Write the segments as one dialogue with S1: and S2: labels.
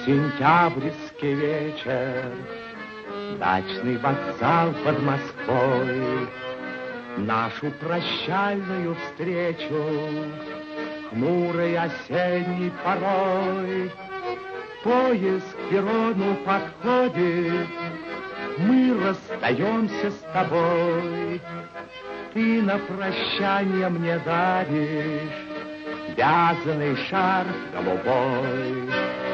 S1: Сентябрьский вечер, дачный вокзал под Москвой, нашу прощальную встречу хмурой осенней порой. Поезд к перрону подходит, мы расстаемся с тобой. Ты на прощание мне даришь вязаный шарф голубой.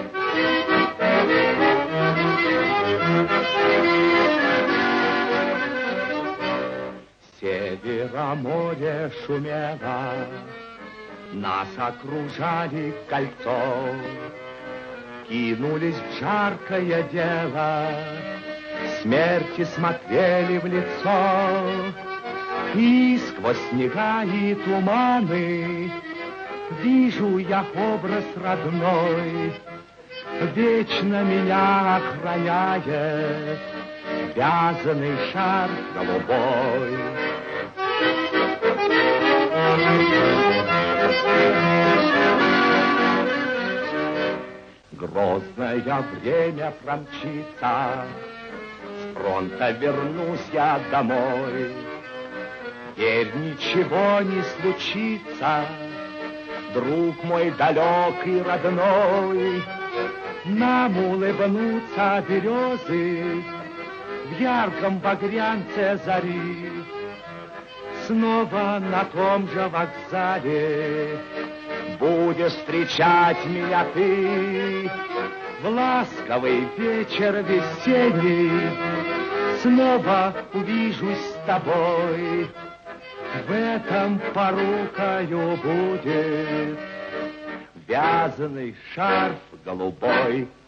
S1: Севера море шумело, нас окружали кольцо, кинулись в жаркое дело, смерти смотрели в лицо. И сквозь снега и туманы вижу я образ родной, вечно меня охраняет вязаный шарф голубой. Грозное время промчится, с фронта вернусь я домой. Теперь ничего не случится, друг мой далекий родной. Нам улыбнутся березы в ярком багрянце зари. Снова на том же вокзале будешь встречать меня ты. В ласковый вечер весенний снова увижусь с тобой. В этом порукою будет вязаный шарф голубой.